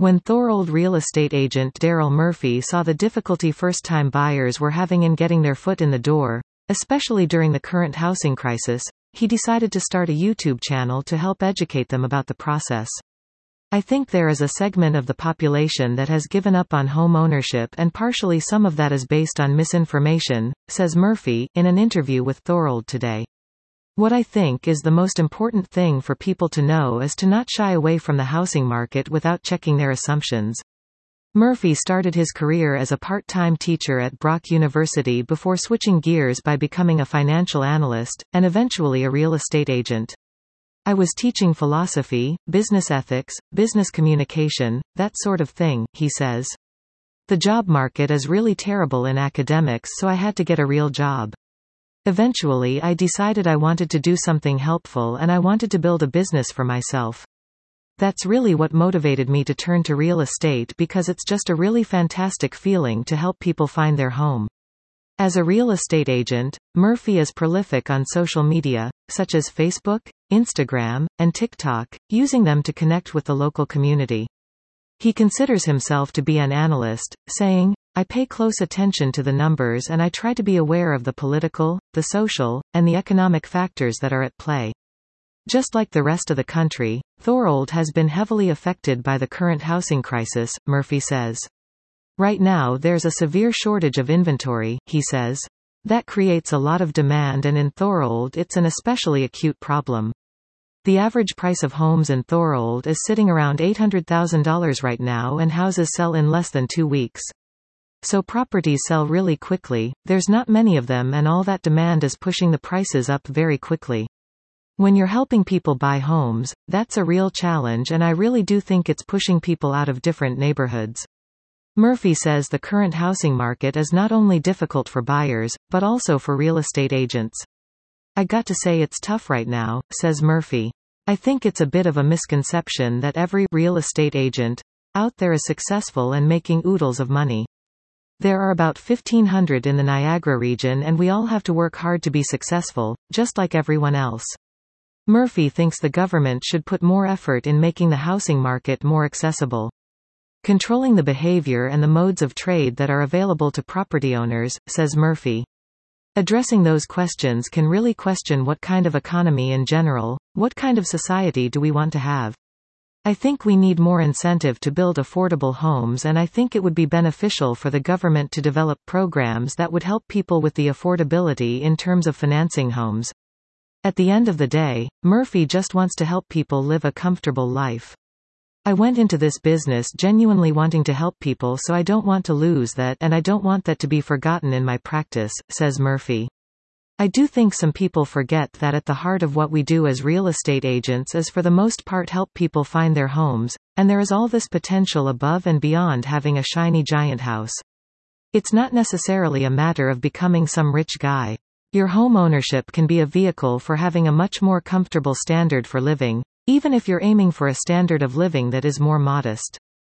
When Thorold real estate agent Daryl Murphy saw the difficulty first-time buyers were having in getting their foot in the door, especially during the current housing crisis, he decided to start a YouTube channel to help educate them about the process. I think there is a segment of the population that has given up on home ownership, and partially some of that is based on misinformation, says Murphy, in an interview with Thorold Today. What I think is the most important thing for people to know is to not shy away from the housing market without checking their assumptions. Murphy started his career as a part-time teacher at Brock University before switching gears by becoming a financial analyst, and eventually a real estate agent. I was teaching philosophy, business ethics, business communication, that sort of thing, he says. The job market is really terrible in academics, so I had to get a real job. Eventually I decided I wanted to do something helpful and I wanted to build a business for myself. That's really what motivated me to turn to real estate, because it's just a really fantastic feeling to help people find their home. As a real estate agent, Murphy is prolific on social media, such as Facebook, Instagram, and TikTok, using them to connect with the local community. He considers himself to be an analyst, saying, "I pay close attention to the numbers and I try to be aware of the political, the social, and the economic factors that are at play." Just like the rest of the country, Thorold has been heavily affected by the current housing crisis, Murphy says. Right now there's a severe shortage of inventory, he says. That creates a lot of demand, and in Thorold it's an especially acute problem. The average price of homes in Thorold is sitting around $800,000 right now, and houses sell in less than 2 weeks. So properties sell really quickly, there's not many of them, and all that demand is pushing the prices up very quickly. When you're helping people buy homes, that's a real challenge, and I really do think it's pushing people out of different neighborhoods. Murphy says the current housing market is not only difficult for buyers, but also for real estate agents. "I got to say it's tough right now," says Murphy. "I think it's a bit of a misconception that every real estate agent out there is successful and making oodles of money. There are about 1,500 in the Niagara region, and we all have to work hard to be successful, just like everyone else." Murphy thinks the government should put more effort in making the housing market more accessible. Controlling the behavior and the modes of trade that are available to property owners, says Murphy. Addressing those questions can really question what kind of economy in general, what kind of society do we want to have. I think we need more incentive to build affordable homes, and I think it would be beneficial for the government to develop programs that would help people with the affordability in terms of financing homes. At the end of the day, Murphy just wants to help people live a comfortable life. "I went into this business genuinely wanting to help people, so I don't want to lose that, and I don't want that to be forgotten in my practice," says Murphy. "I do think some people forget that at the heart of what we do as real estate agents is for the most part help people find their homes, and there is all this potential above and beyond having a shiny giant house. It's not necessarily a matter of becoming some rich guy. Your home ownership can be a vehicle for having a much more comfortable standard for living, even if you're aiming for a standard of living that is more modest."